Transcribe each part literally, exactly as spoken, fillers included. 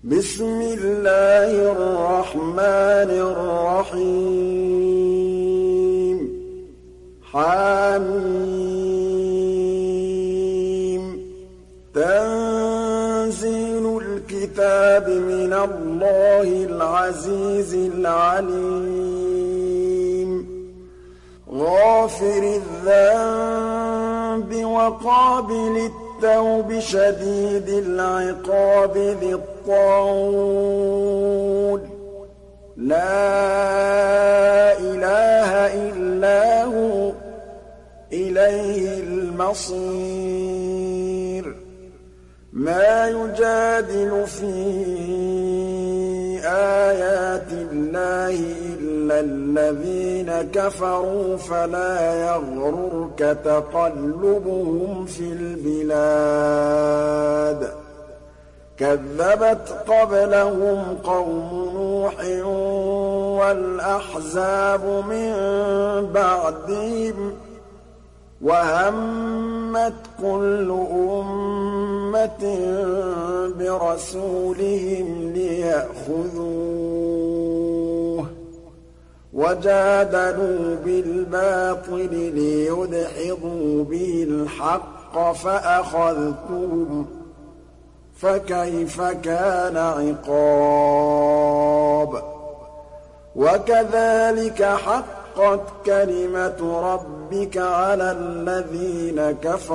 بسم الله الرحمن الرحيم حم تنزيل الكتاب من الله العزيز العليم غافر الذنب وقابل التوب شديد العقاب ذي الطول لا إله إلا هو إليه المصير ما يجادل في آيات الله إلا الذين كفروا فلا يغررك تقلبهم في البلاد كذبت قبلهم قوم نوح والأحزاب من بعدهم وهمت كل أمة برسولهم ليأخذوه وجادلوا بالباطل ليدحضوا به الحق فأخذتهم فكيف كان عقاب وكذلك حقت كلمة ربك على الذين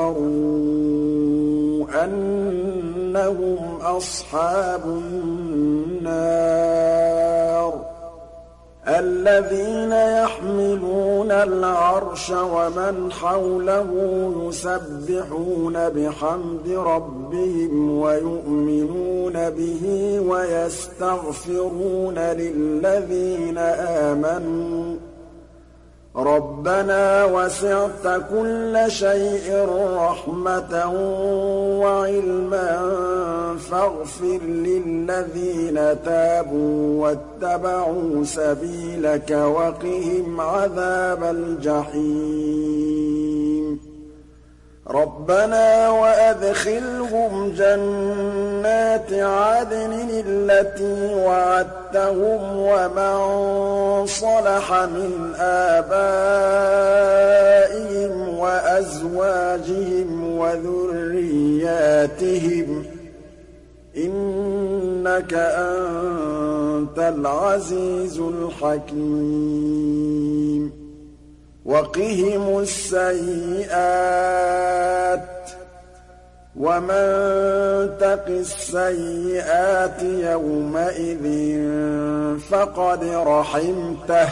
كفروا أنهم أصحاب النار الذين يحملون العرش ومن حوله يسبحون بحمد ربهم ويؤمنون به ويستغفرون للذين آمنوا ربنا وسعت كل شيء رحمة وعلما فاغفر للذين تابوا واتبعوا سبيلك وقهم عذاب الجحيم ربنا وأدخلهم جنات عدن التي وعدتهم ومن صلح من آبائهم وأزواجهم وذرياتهم إنك أنت العزيز الحكيم وقهم السيئات ومن تق السيئات يومئذ فقد رحمته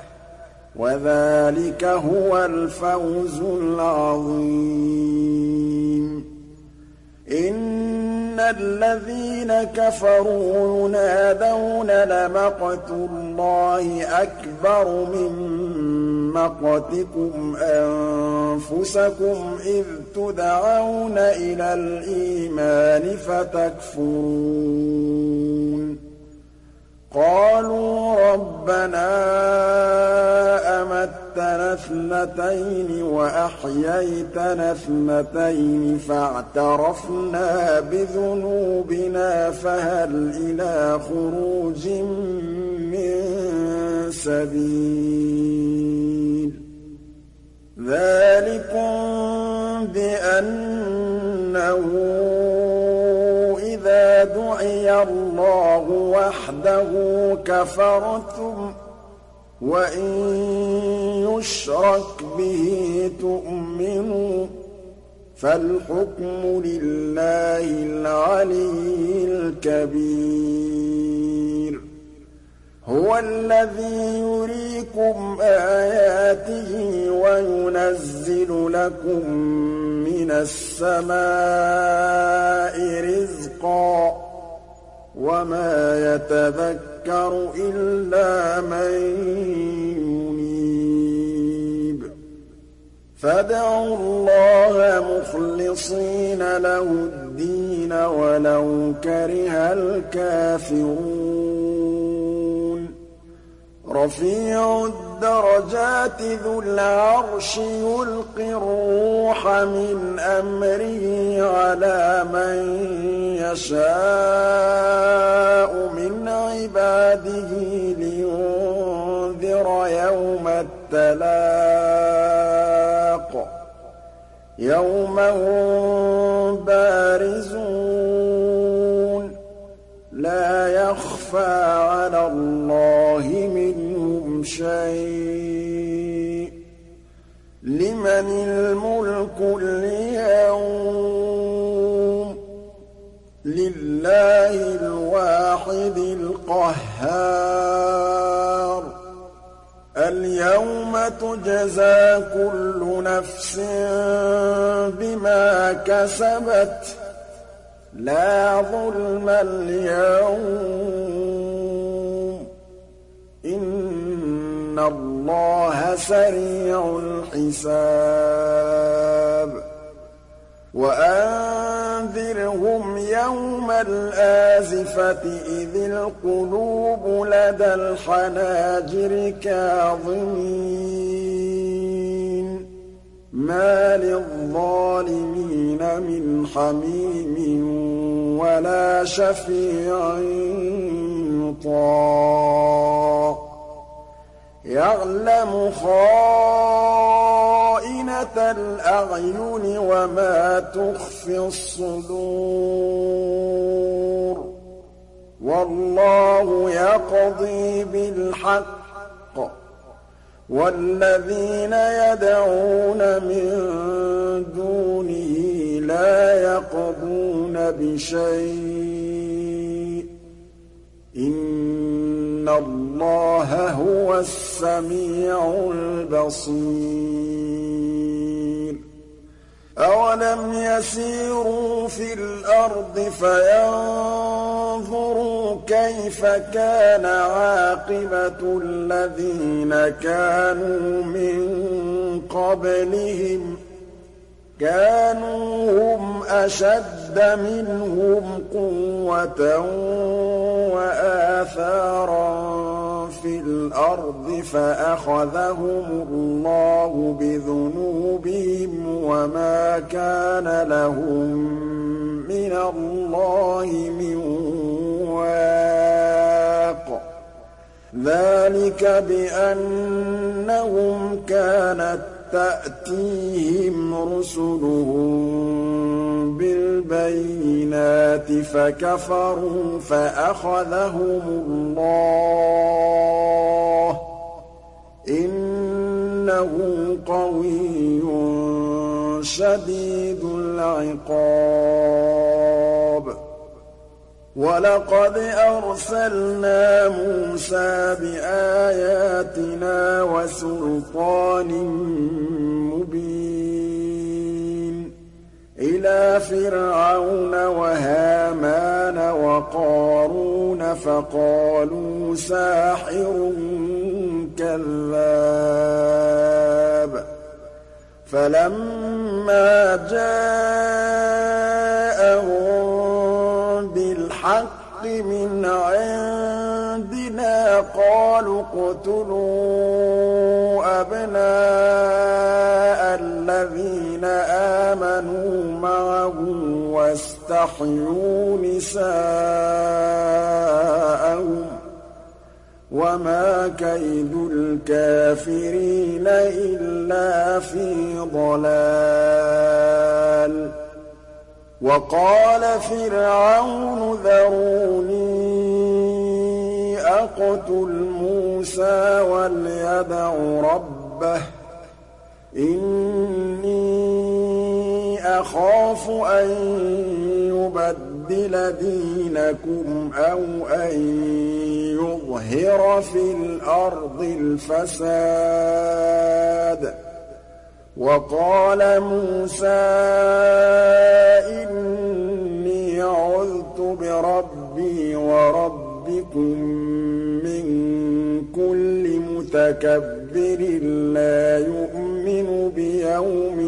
وذلك هو الفوز العظيم إن الذين كفروا ينادون لمقت الله أكبر من مقتكم أنفسكم إذ تدعون إلى الإيمان فتكفرون قالوا ربنا أمتنا اثنتين وأحييتنا اثنتين فاعترفنا بذنوبنا فهل إلى خروج من سبيل ذلكم بأنه إذا دعي الله وحده كفرتم وإن يشرك به تؤمنوا فالحكم لله العلي الكبير هو الذي يريكم آياته وينزل لكم من السماء رزقا وما يتذكر إلا من ينيب فادعوا الله مخلصين له الدين ولو كره الكافرون رفيع الدرجات ذو العرش يلقي الروح من أمره على من يشاء يَوْمَ هُم بَارِزُونَ لَا يَخْفَىٰ عَلَى اللَّهِ مِنْهُمْ شَيْءٌ ۚ لِّمَنِ الْمُلْكُ الْيَوْمَ ۖ لِلَّهِ الْوَاحِدِ الْقَهَّارِ الْيَوْمَ تُجْزَىٰ كُلُّ نَفْسٍ بِمَا كَسَبَتْ ۚ لَا ظُلْمَ الْيَوْمَ ۚ إِنَّ اللَّهَ سَرِيعُ الْحِسَابِ وَأَنذِرْهُمْ يَوْمَ الْآزِفَةِ إِذِ الْقُلُوبُ لَدَى الْحَنَاجِرِ كَاظِمِينَ مَا لِلظَّالِمِينَ مِنْ حَمِيمٍ وَلَا شَفِيعٍ يُطَاعُ يَعْلَمُ خَائِنَةَ الْأَعْيُنِ وَمَا تُخْفِي الصُّدُورُ وَاللَّهُ يَقْضِي بِالْحَقِّ وَالَّذِينَ يَدْعُونَ مِن دُونِهِ لَا يَقْضُونَ بِشَيْءٍ ۗ إِنَّ اللَّهَ هُوَ السَّمِيعُ الْبَصِيرُ أَوَلَمْ يَسِيرُوا فِي الْأَرْضِ فَيَنظُرُوا كَيْفَ كَانَ عَاقِبَةُ الَّذِينَ كَانُوا مِن قَبْلِهِمْ ۚ كَانُوا هُمْ أَشَدَّ مِنْهُمْ قُوَّةً وَآثَارًا فِي الْأَرْضِ فَأَخَذَهُمُ اللَّهُ بِذُنُوبِهِمْ وَمَا كَانَ لَهُم مِّنَ اللَّهِ مِن وَاقٍ ذَٰلِكَ بِأَنَّهُمْ كَانَت تَّأْتِيهِمْ رُسُلُهُم بِالْبَيِّنَاتِ فَكَفَرُوا فَأَخَذَهُمُ اللَّهُ ۚ إِنَّهُ قَوِيٌّ شَدِيدُ الْعِقَابِ وَلَقَدْ أَرْسَلْنَا مُوسَىٰ بِآيَاتِنَا وَسُلْطَانٍ مُّبِينٍ إِلَىٰ فِرْعَوْنَ وَهَامَانَ وَقَارُونَ فَقَالُوا سَاحِرٌ كَذَّابٌ فَلَمَّا جَاءَهُم بِالْحَقِّ مِنْ عِندِنَا قَالُوا اقْتُلُوا أَبْنَاءَ الَّذِينَ آمَنُوا مَعَهُ وَاسْتَحْيُوا نِسَاءَهُمْ ۚ وَمَا كَيْدُ الْكَافِرِينَ إِلَّا فِي ضَلَالٍ وَقَالَ فِرْعَوْنُ ذَرُونِي أَقْتُلْ مُوسَىٰ وَلْيَدْعُ رَبَّهُ إِنِّي أَخَافُ أَن يُبَدِّلَ دِينَكُمْ أَوْ أَن يُظْهِرَ فِي الْأَرْضِ الْفَسَادَ وَقَالَ مُوسَىٰ إِنِّي عُذْتُ بِرَبِّي وَرَبِّكُم مِّن كُلِّ مُتَكَبِّرٍ لَّا يُؤْمِنُ بِيَوْمِ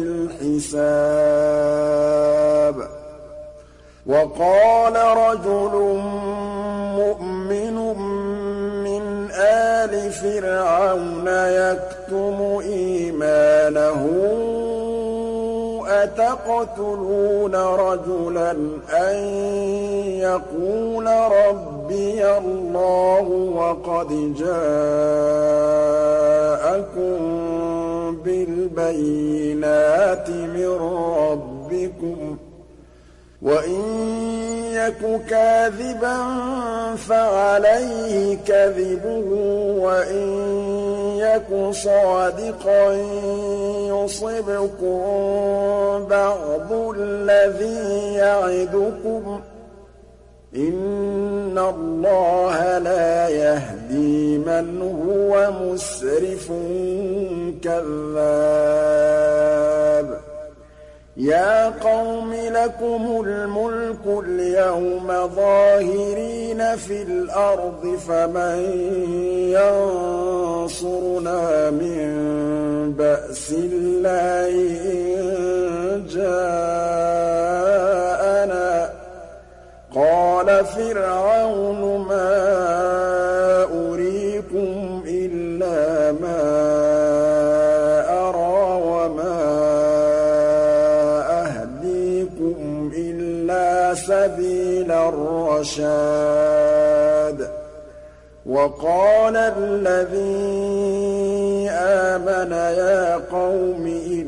الْحِسَابِ وَقَالَ رَجُلٌ مُّؤْمِنٌ مِّنْ آلِ فِرْعَوْنَ يَكْتُمُ إِيمَانَهُ أَتَقْتُلُونَ رَجُلًا أَن يَقُولَ رَبِّيَ اللَّهُ وَقَدْ جَاءَكُم بِالْبَيِّنَاتِ بِالْبَيِّنَاتِ مِن رَّبِّكُمْ ۖ وَإِن يَكُ كَاذِبًا فَعَلَيْهِ كَذِبُهُ وَإِن يَكُ صَادِقًا يُصِبْكُم بَعْضُ الَّذِي يَعِدُكُمْ ۖ إِنَّ اللَّهَ لَا يَهْدِي مَنْ هُوَ مُسْرِفٌ كَذَّابٌ يَا قَوْمِ لَكُمُ الْمُلْكُ الْيَوْمَ ظَاهِرِينَ فِي الْأَرْضِ فَمَن يَنصُرُنَا مِن بَأْسِ اللَّهِ إِن جَاءَنَا ۚ قَالَ فِرْعَوْنُ مَا أُرِيكُمْ إِلَّا مَا أَرَىٰ وَمَا أَهْدِيكُمْ إِلَّا سَبِيلَ الرَّشَادِ وَقَالَ الَّذِي آمَنَ يَا قَوْمِ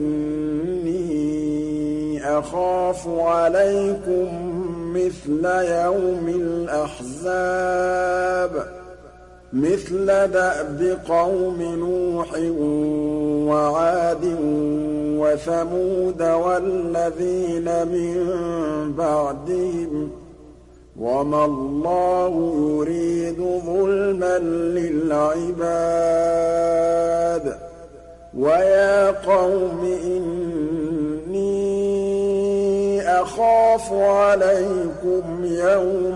إِنِّي أَخَافُ عَلَيْكُم مِّثْلَ يَوْمِ الْأَحْزَابِ مِثْلَ دَأْبِ قَوْمِ نُوحٍ وَعَادٍ وَثَمُودَ وَالَّذِينَ مِن بَعْدِهِمْ ۚ وَمَا اللَّهُ يُرِيدُ ظُلْمًا لِّلْعِبَادِ وَيَا قَوْمِ إِنِّي أَخَافُ عَلَيْكُمْ يَوْمَ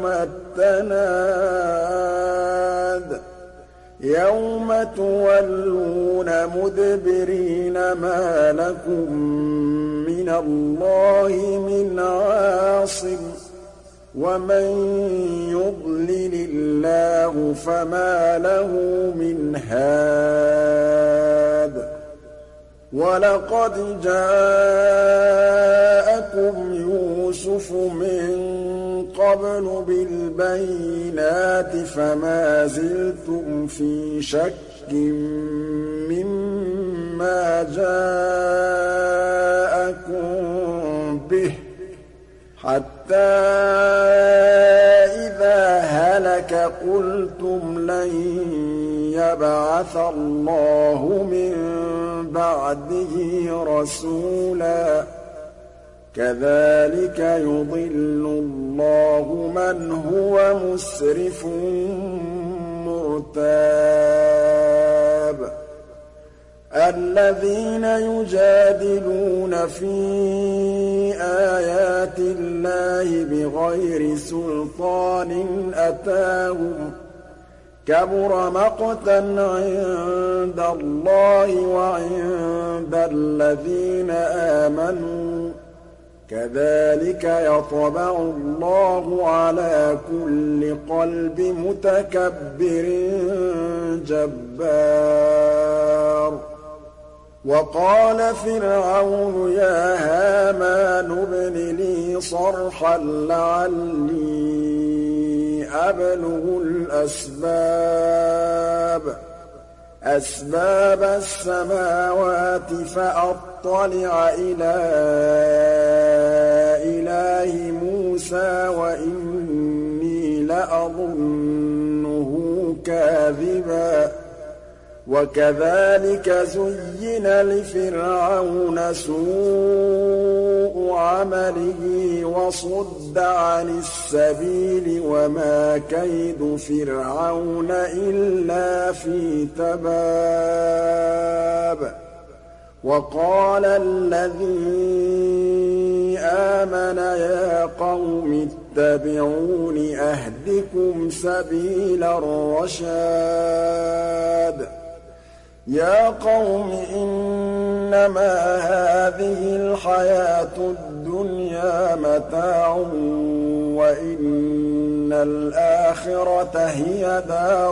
التَّنَادِ يَوْمَ تُوَلُّونَ مُدْبِرِينَ مَا لَكُم مِّنَ اللَّهِ مِنْ عَاصِمٍ وَمَن يُضْلِلِ اللَّهُ فَمَا لَهُ مِنْ هَادٍ وَلَقَدْ جَاءَكُمْ يُوسُفُ مِن قَبْلُ بِالْبَيِّنَاتِ فَمَا زِلْتُمْ فِي شَكٍّ مِّمَّا جَاءَكُم بِهِ حَتَّىٰ إِذَا هَلَكَ قُلْتُمْ لَن يَبْعَثَ اللَّهُ مِن بَعْدِهِ رَسُولًا ۚ كَذَٰلِكَ يُضِلُّ اللَّهُ مَنْ هُوَ مُسْرِفٌ مُّرْتَابٌ الَّذِينَ يُجَادِلُونَ فِي آيَاتِ اللَّهِ بِغَيْرِ سُلْطَانٍ أَتَاهُمْ ۖ كَبُرَ مَقْتًا عِندَ اللَّهِ وَعِندَ الَّذِينَ آمَنُوا ۚ كَذَٰلِكَ يَطْبَعُ اللَّهُ عَلَىٰ كُلِّ قَلْبِ مُتَكَبِّرٍ جَبَّارٍ وَقَالَ فِرْعَوْنُ يَا هَامَانُ ابْنِ لِي صَرْحًا لَّعَلِّي أَبْلُغُ الْأَسْبَابَ أَسْبَابَ السَّمَاوَاتِ فَأَطَّلِعَ إِلَىٰ إِلَٰهِ مُوسَىٰ وَإِنِّي لَأَظُنُّهُ كَاذِبًا وَكَذَٰلِكَ زُيِّنَ لِفِرْعَوْنَ سُوءُ عَمَلِهِ وَصُدَّ عَنِ السَّبِيلِ وَمَا كَيْدُ فِرْعَوْنَ إِلَّا فِي تَبَابٍ وَقَالَ الَّذِي آمَنَ يَا قَوْمِ اتَّبِعُونِ أَهْدِكُمْ سَبِيلَ الرَّشَادِ يَا قَوْمِ إِنَّمَا هَٰذِهِ الْحَيَاةُ الدُّنْيَا مَتَاعٌ وَإِنَّ الْآخِرَةَ هِيَ دَارُ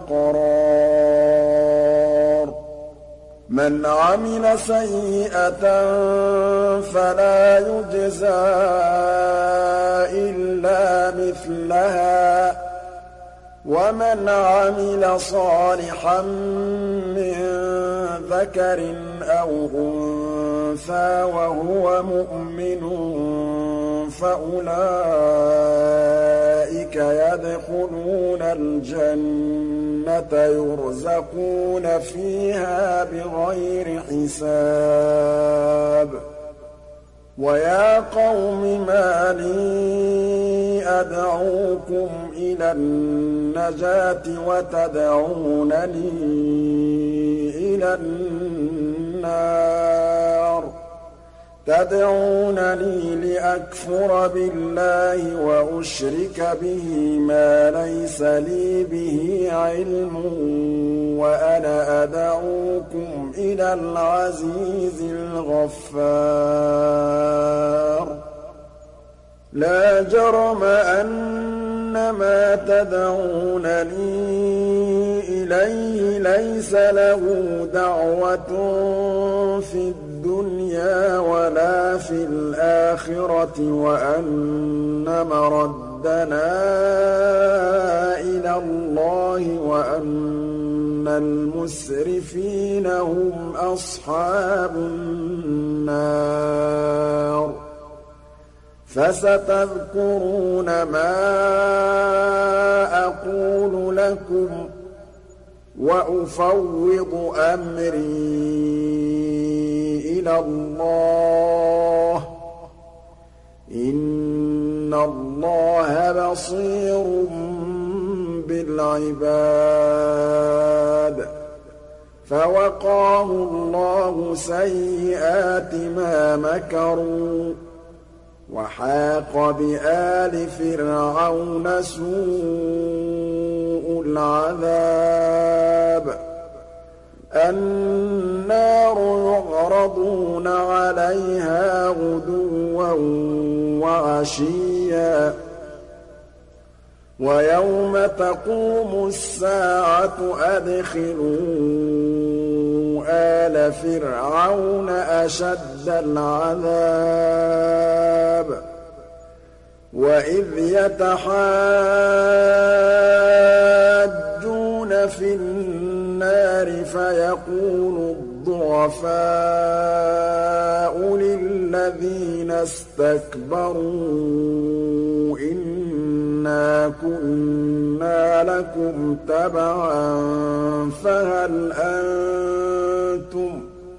الْقَرَارِ مَنْ عَمِلَ سَيِّئَةً فَلَا يُجْزَىٰ إِلَّا مِثْلَهَا وَمَنْ عَمِلَ صَالِحًا مِّن ذَكَرٍ أَوْ أُنثَىٰ وَهُوَ مُؤْمِنٌ فَأُولَٰئِكَ يَدْخُلُونَ الْجَنَّةَ يُرْزَقُونَ فِيهَا بِغَيْرِ حِسَابٍ وَيَا قَوْمِ مَا لِي أَدْعُوكُمْ إِلَى النَّجَاةِ وَتَدْعُونَنِي إِلَى النَّارِ تَدْعُونَنِي لِأَكْفُرَ بِاللَّهِ وَأُشْرِكَ بِهِ مَا لَيْسَ لِي بِهِ عِلْمٌ وَأَنَا أَدْعُوكُمْ إِلَى الْعَزِيزِ الْغَفَّارِ لَا جَرَمَ أَنَّ مَا تَدْعُونَنِي إِلَيْهِ لَيْسَ لَهُ دَعْوَةٌ فِي الدُّنْيَا وَلَا فِي الْآخِرَةِ وَأَنَّ مَرَدَّنَا إِلَى اللَّهِ وَأَنَّ الْمُسْرِفِينَ هُمْ أَصْحَابُ النَّارِ فَسَتَذْكُرُونَ مَا أَقُولُ لَكُمْ وَأُفَوِّضُ أَمْرِي إِلَى اللَّهِ ۚ إِنَّ اللَّهَ بَصِيرٌ بِالْعِبَادِ فَوَقَاهُ اللَّهُ سَيِّئَاتِ مَا مَكَرُوا وَحَاقَ بِآلِ فِرْعَوْنَ سُوءُ الْعَذَابِ النَّارُ يُعْرَضُونَ عَلَيْهَا غُدُوًّا وَعَشِيًّا وَيَوْمَ تَقُومُ السَّاعَةُ أَدْخِلُوا آلَ فِرْعَوْنَ أَشَدَّ الْعَذَابِ وَإِذْ يَتَحَاجُّونَ فِي النَّارِ فَيَقُولُ الضُّعَفَاءُ لِلَّذِينَ اسْتَكْبَرُوا إِنَّا كُنَّا لَكُمْ تَبَعًا فَهَلْ أَنتُم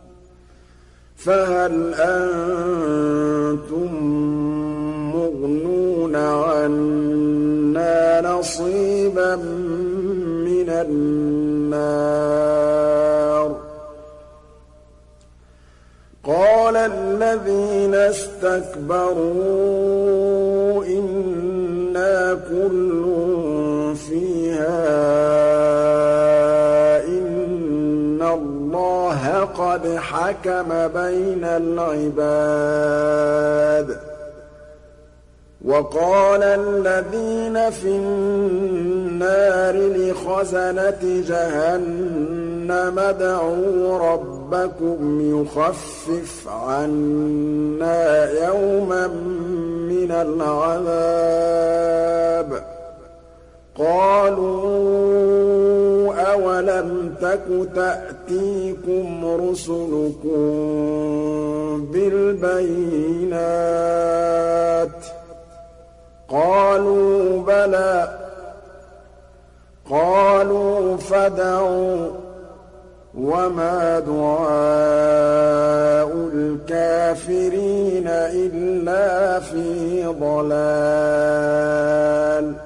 فَهَلْ أَنتُم مُّغْنُونَ عَنَّا نَصِيبًا مِّنَ النَّارِ قَالَ الَّذِينَ اسْتَكْبَرُوا إِنَّا كُلٌّ فِيهَا إِنَّ اللَّهَ قَدْ حَكَمَ بَيْنَ الْعِبَادِ وَقَالَ الَّذِينَ فِي النَّارِ لِخَزَنَةِ جَهَنَّمَ ادْعُوا رَبَّكُمْ يُخَفِّفْ عَنَّا يَوْمًا مِّنَ الْعَذَابِ قَالُوا أَوَلَمْ تَكُ تَأْتِيكُمْ رُسُلُكُم بِالْبَيِّنَاتِ قَالُوا بَلَىٰ قَالُوا فَادْعُوا وَمَا دُعَاءُ الْكَافِرِينَ إِلَّا فِي ضَلَالٍ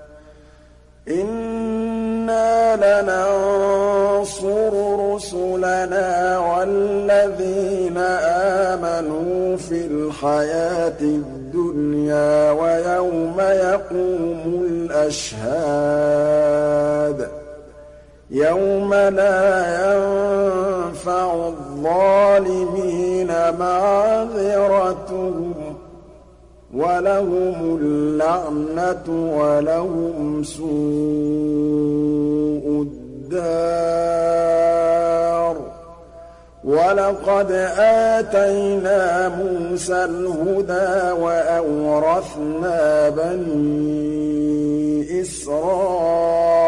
إِنَّا لَنَنصُرُ رُسُلَنَا وَالَّذِينَ آمَنُوا فِي الْحَيَاةِ الدُّنْيَا وَيَوْمَ يَقُومُ الْأَشْهَادُ يَوْمَ لَا يَنفَعُ الظَّالِمِينَ مَعْذِرَتُهُمْ وَلَهُمُ اللَّعْنَةُ وَلَهُمْ سُوءُ الدَّارِ وَلَقَدْ آتَيْنَا مُوسَى الْهُدَىٰ وَأَوْرَثْنَا بَنِي إِسْرَائِيلَ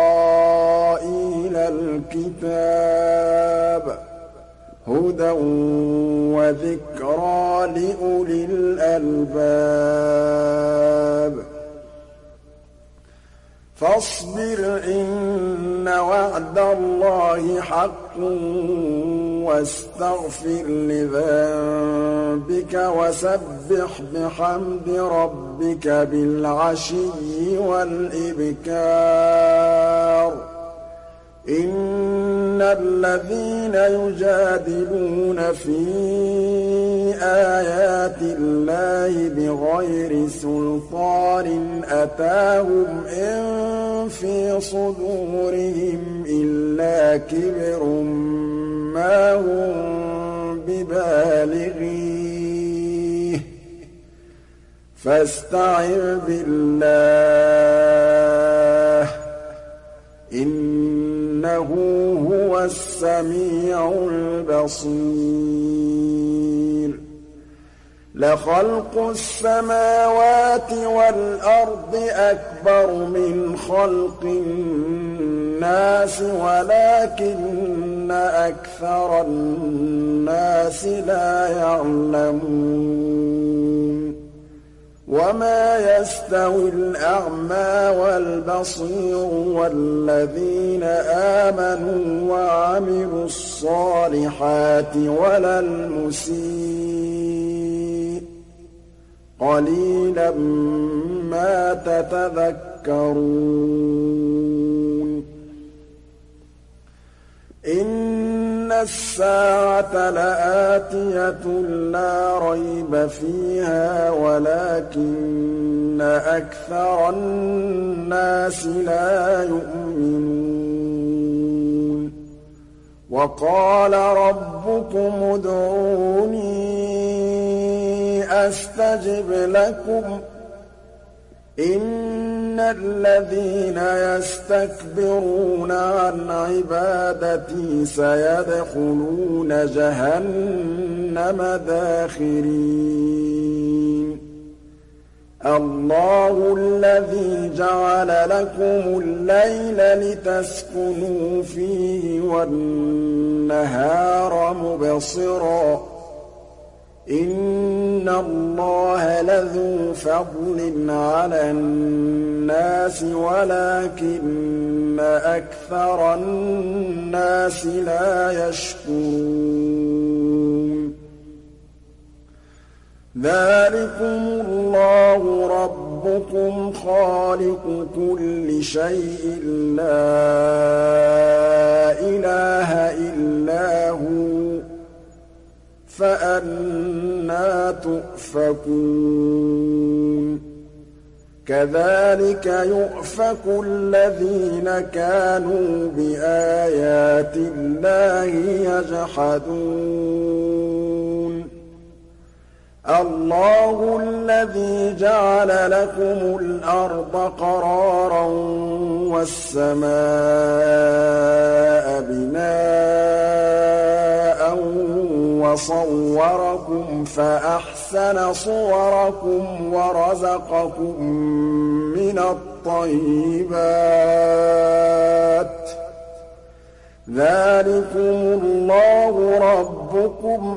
الكتاب هدى وذكرى لأولي الألباب فاصبر إن وعد الله حق واستغفر لذنبك وسبح بحمد ربك بالعشي والإبكار إن الذين يجادلون في آيات الله بغير سلطان أتاهم إن في صدورهم إلا كبر ما هم ببالغيه فاستعذ بالله إنه هو السميع البصير لخلق السماوات والأرض أكبر من خلق الناس ولكن أكثر الناس لا يعلمون وما يستوي الأعمى والبصير والذين آمنوا وعملوا الصالحات ولا المسيء قليلا ما تتذكرون إن الساعة لآتية لا ريب فيها ولكن أكثر الناس لا يؤمنون وقال ربكم ادعوني أستجب لكم إن الذين يستكبرون عن عبادتي سيدخلون جهنم داخرين الله الذي جعل لكم الليل لتسكنوا فيه والنهار مبصرا إن الله لذو فضل على الناس ولكن أكثر الناس لا يشكرون ذلكم الله ربكم خالق كل شيء لا إله إلا هو فأنى تؤفكون كذلك يؤفك الذين كانوا بآيات الله يجحدون الله الذي جعل لكم الأرض قرارا والسماء بناء وصوركم فأحسن صوركم ورزقكم من الطيبات ذلكم الله ربكم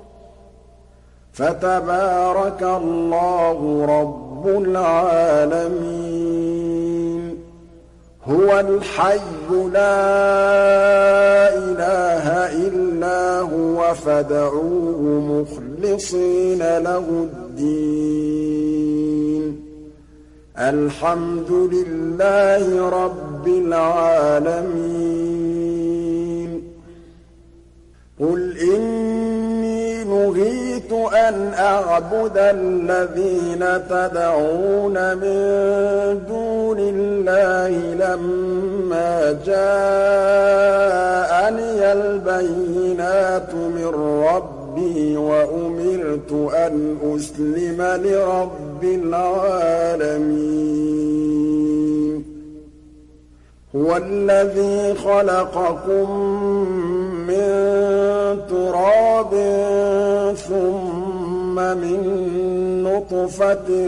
فتبارك الله رب العالمين هو الحي لا إله إلا هو فادعوه مخلصين له الدين الحمد لله رب العالمين قل إني نهيت أن أعبد الذين تدعون من دون الله لما جاءني البينات من ربي وأمرت أن أسلم لرب العالمين هو الذي خلقكم من تراب ثم من نطفة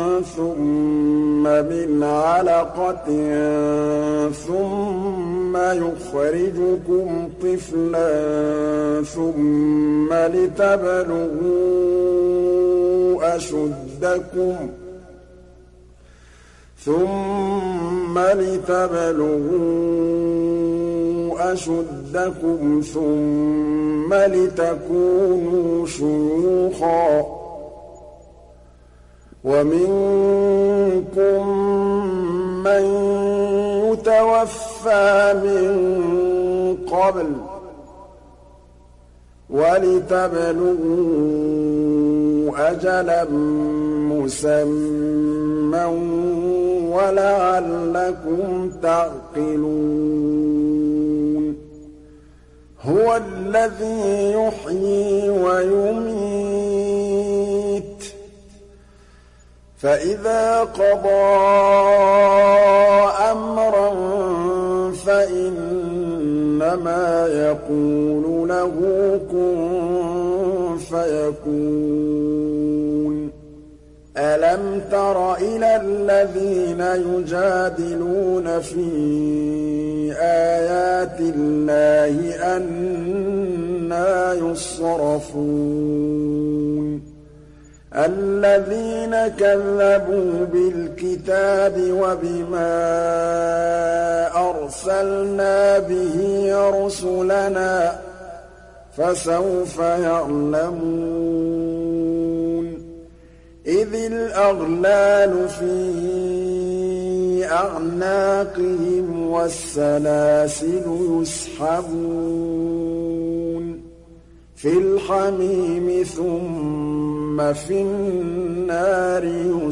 ثم من علقة ثم يخرجكم طفلا ثم لتبلغوا أشدكم ثم لتبلغوا أشدكم ثم لتكونوا شيوخا ومنكم من يتوفى من قبل ولتبلغوا أجلا مسمى ولعلكم تعقلون هو الذي يحيي ويميت فإذا قضى أمرا فإنما يقول له كن فيكون ألم تر إلى الذين يجادلون في آيات الله أنى يصرفون الذين كذبوا بالكتاب وبما أرسلنا به رسلنا فسوف يعلمون إذ الأغلال في أعناقهم والسلاسل يسحبون في الحميم ثم في النار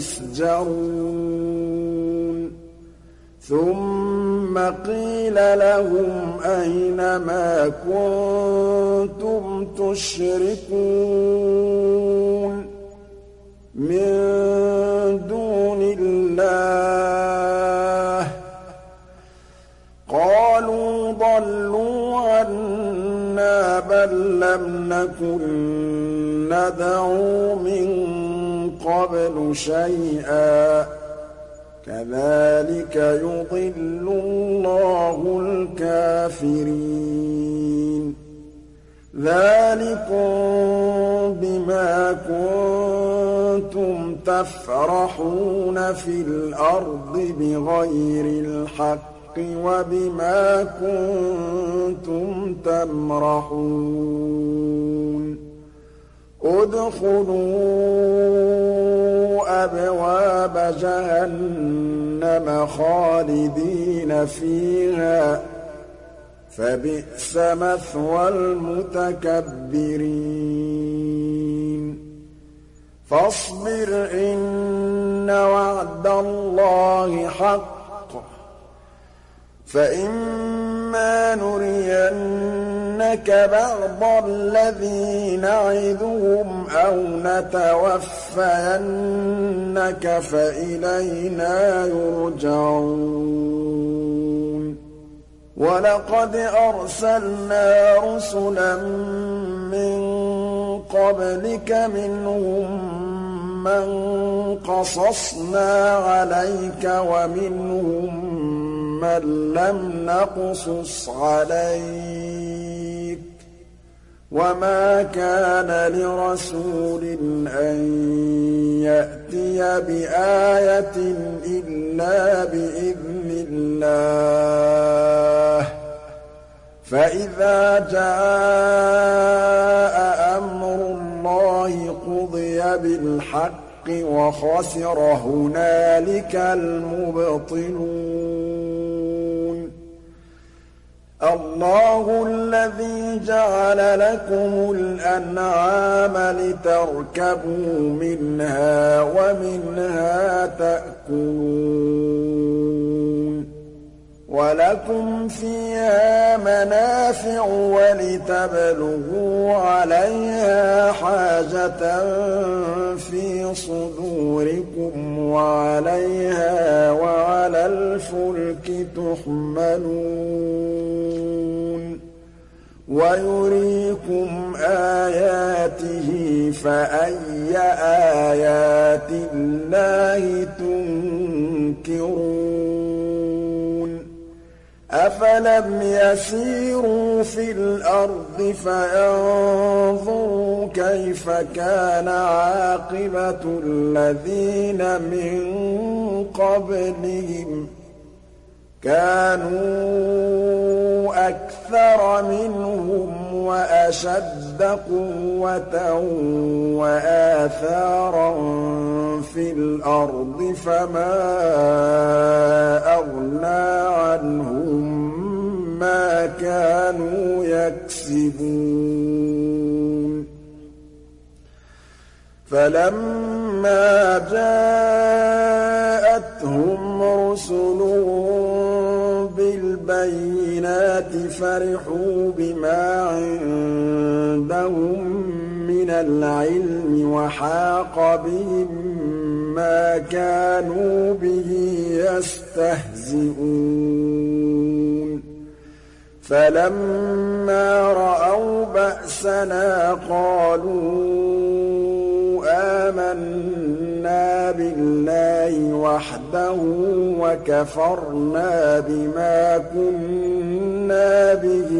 يسجرون ثم قيل لهم أين ما كنتم تشركون من دون الله قالوا ضلوا عنا بل لم نكن ندعو من قبل شيئا كذلك يضل الله الكافرين ذلكم بما كنتم تفرحون في الأرض بغير الحق وبما كنتم تمرحون ادخلوا أبواب جهنم خالدين فيها فبئس مثوى المتكبرين فاصبر إن وعد الله حق فإما نرينك بعض الذي نعدهم أو نتوفينك فإلينا يرجعون ولقد أرسلنا رسلا من قبلك منهم من قصصنا عليك ومنهم من لم نقصص عليك وما كان لرسول أن يأتي بآية إلا بإذن الله فإذا جاء أمر الله قضي بالحق وخسر هنالك المبطلون الله الذي جعل لكم الأنعام لتركبوا منها ومنها تأكلون ولكم فيها منافع ولتبلغوا عليها حاجة في صدوركم وعليها وعلى الفلك تحملون ويريكم آياته فأي آيات الله تنكرون أَفَلَمْ يَسِيرُوا فِي الْأَرْضِ فَيَنظُرُوا كَيْفَ كَانَ عَاقِبَةُ الَّذِينَ مِن قَبْلِهِمْ ۚ كَانُوا أَكْثَرَ مِنْهُمْ وَأَشَدَّ قُوَّةً وَآثَارًا فِي الْأَرْضِ فَمَا أَغْنَىٰ عَنْهُم مَّا كَانُوا يَكْسِبُونَ فَلَمَّا جَاءَتْهُمْ رُسُلُهُم بِالْبَيِّنَاتِ فَرِحُوا بِمَا عِندَهُم مِّنَ الْعِلْمِ وَحَاقَ بِهِم مَّا كَانُوا بِهِ يَسْتَهْزِئُونَ فَلَمَّا رَأَوْا بَأْسَنَا قَالُوا آمَنَّا بِاللَّهِ وَحْدَهُ وَكَفَرْنَا بِمَا كُنَّا بِهِ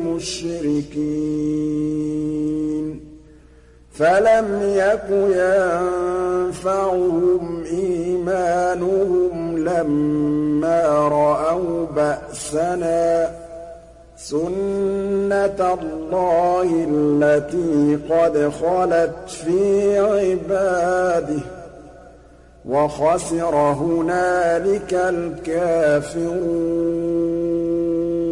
مُشْرِكِينَ فَلَمْ يَكُ يَنفَعُهُمْ إِيمَانُهُمْ لَمَّا رَأَوْا بَأْسَنَا ۖ سُنَّتَ اللَّهِ الَّتِي قَدْ خَلَتْ فِي عِبَادِهِ ۖ وَخَسِرَ هُنَالِكَ الْكَافِرُونَ